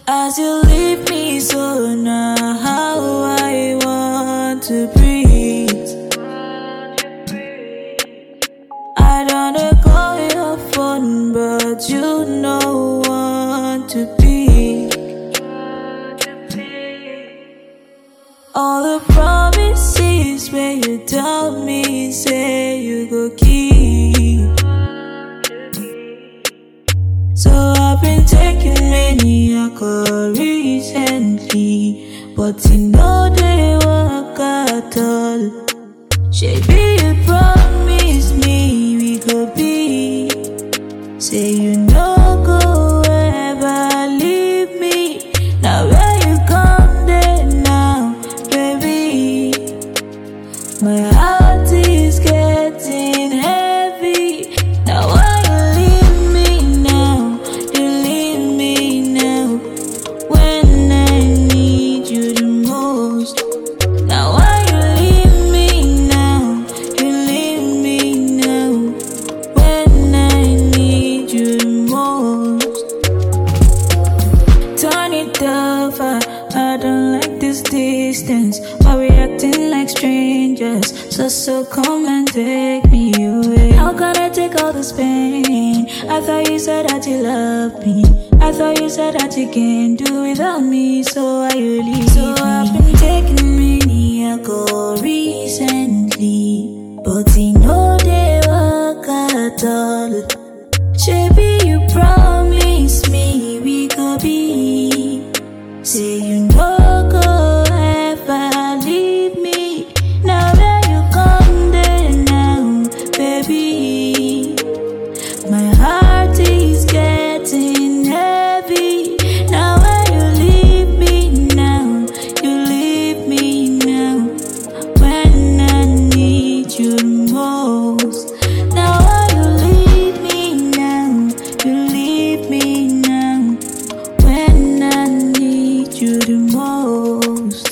As you leave me, so now how I want to breathe. I don't call your phone, but you know want to be. All the promises where you tell me, say you go keep. So I've been taking many alcohol recently, but you know they work at all. Baby, you promised me we could be. Say you no go ever leave me. Now where you come there now, baby? My heart is getting heavy. Now why you leave me now? You leave me now when I need you the most. Now why you leave me now? You leave me now when I need you the most. Turn it over, I don't like this distance. Why we acting like strangers? So come and take me away. How can I take all this pain? I thought you said that you loved me. I thought you said that you can't do without me. So why you leave? So I've been taking many alcohol recently, but you know they work at all. Baby, you promised me we could be. Say you no go ever leave me. Now where you come there now, baby? My heart is getting heavy. Now where you leave me now? You leave me now when I need you the most. Now why you leave me now? You leave me now when I need you the most.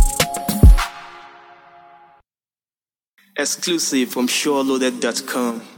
Exclusive from SureLoaded.com.